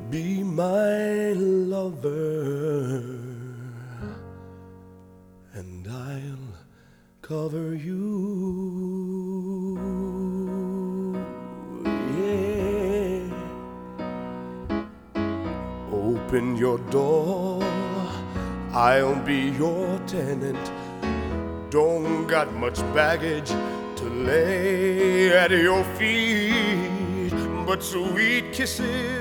Be my lover, and I'll cover you. Yeah. Open your door, I'll be your tenant. Don't got much baggage to lay at your feet, but sweet kisses